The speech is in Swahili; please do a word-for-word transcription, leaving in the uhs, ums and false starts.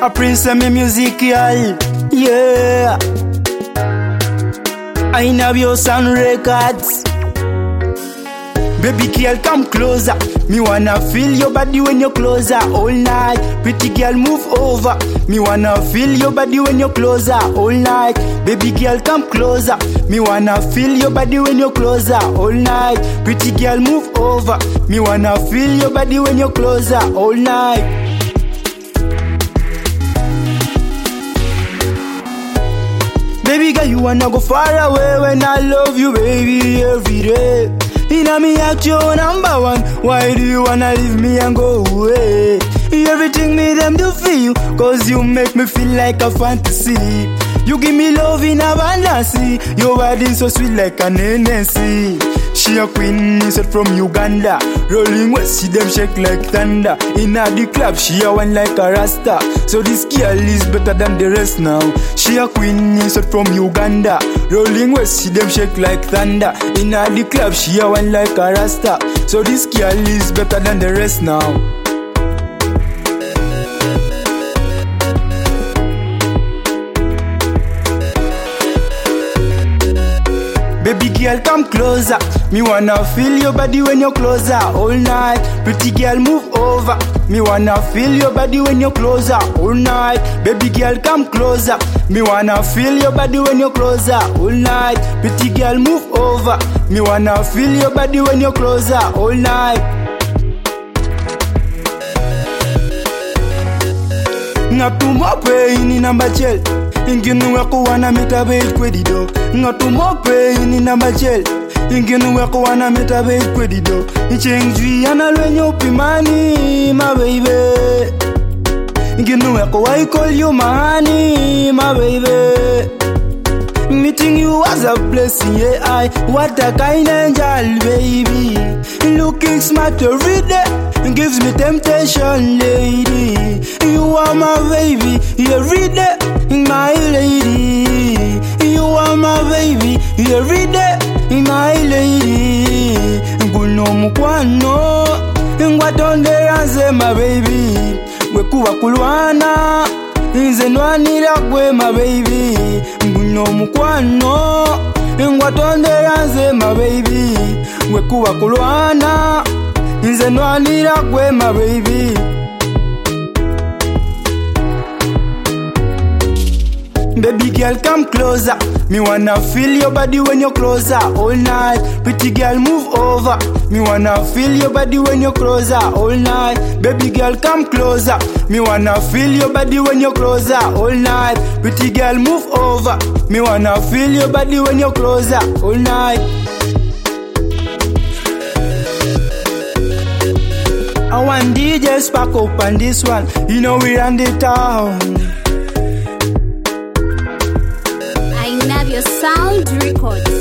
A prince of me musical, yeah. I have your sound records. Baby girl, come closer. Me wanna feel your body when you're closer all night. Pretty girl, move over. Me wanna feel your body when you're closer all night. Baby girl, come closer. Me wanna feel your body when you're closer all night. Pretty girl, move over. Me wanna feel your body when you're closer all night. Baby girl, you wanna go far away when I love you, baby, every day. Inna me act you number one. Why do you wanna leave me and go away? Everything me them do for you, cause you make me feel like a fantasy. You give me love in abundance. Your body so sweet like an N S C. She a queen, set from Uganda. Rolling west, see them shake like thunder. Inna the club, she a one like a rasta. So this girl is better than the rest now. She a queen, set from Uganda. Rolling west, see them shake like thunder. Inna the club, she a one like a rasta. So this girl is better than the rest now. Baby girl, come closer. Me wanna feel your body when you're closer all night. Pretty girl, move over. Me wanna feel your body when you're closer all night. Baby girl, come closer. Me wanna feel your body when you're closer all night. Pretty girl, move over. Me wanna feel your body when you're closer all night. Ngatumope ini namba chel. Inginu wako wana metabate kwedido. Ngatumope ini namba chel. Inginu wako wana metabate kwedido. Ichengjui analwenyo pimani, my baby. Inginu wako I call you mahani, my baby. Meeting you was a blessing, yeah, I. What a kind angel, baby. Looking smart every day. Gives me temptation, lady. You are my baby, every day, my lady. You are my baby, every day, my lady. Guno mukwano, ngwatonde ranze, my baby. Wekuwa kulwana, nze nwanira gwe, my baby. Guno mukwano, ngwatonde ranze, my baby. Wekuwa kulwana, nze nwanira gwe, my baby. Baby girl, come closer. Me wanna feel your body when you're closer all night. Pretty girl, move over. Me wanna feel your body when you're closer all night. Baby girl, come closer. Me wanna feel your body when you're closer all night. Pretty girl, move over. Me wanna feel your body when you're closer all night. I want D J spark up on this one. You know we run the town. I love your sound records.